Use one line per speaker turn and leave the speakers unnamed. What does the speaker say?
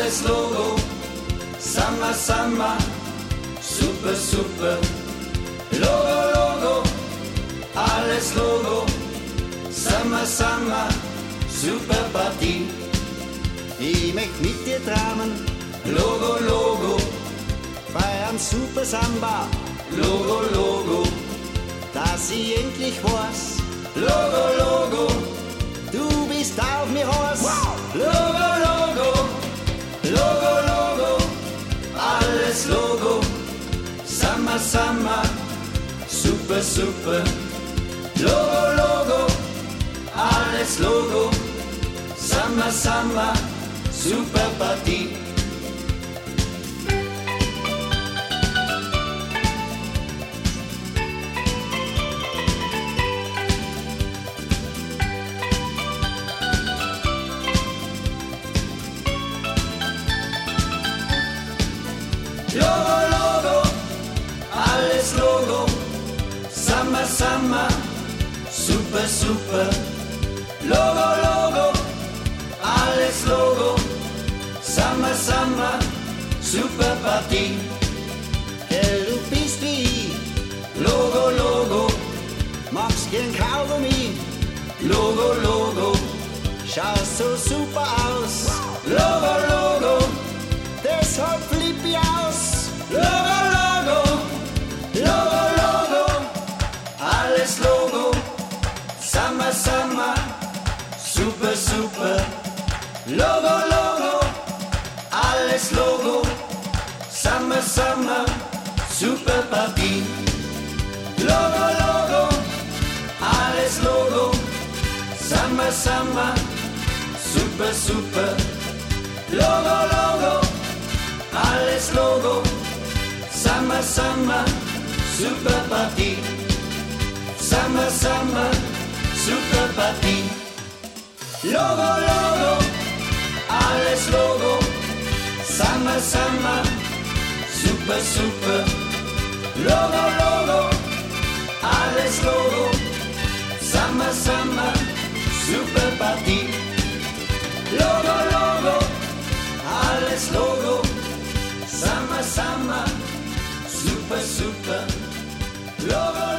alles Logo. Summer, Summer, super, super. Logo, Logo, alles Logo. Summer, Summer, super Party.
Ich möcht mit dir träumen,
Logo, Logo,
feiern Super Samba,
Logo, Logo,
dass ich endlich weiß,
Logo, Logo,
du bist auf mir heiß.
Logo, Logo, Logo, Logo, alles Logo. Summer, Summer, super, super. Logo, Logo, alles Logo. Summer, Summer, super Party. Logo, Logo, alles Logo. Summer, Summer, super, super. Logo, Logo, alles Logo. Summer, Summer, super Party.
Gell, du bist wie ich,
Logo, Logo,
magst gern Kaugummi,
Logo, Logo,
schaust so super aus,
Logo, Logo,
deshalb flipp ich aus.
Logo, Logo, Logo, Logo, alles Logo. Summer, Summer, super, super. Logo, Logo, alles Logo. Summer, Summer, super Party. Logo, Logo, alles Logo. Summer, Summer, super, super. Logo, Logo, alles Logo. Summer, Summer, super Party. Summer, Summer, super Party. Logo, Logo, alles Logo. Summer, Summer, super, super. Logo, Logo, alles Logo. Summer, Summer, super Party. Logo, Logo, alles Logo. Summer, Summer, super, super. Logo,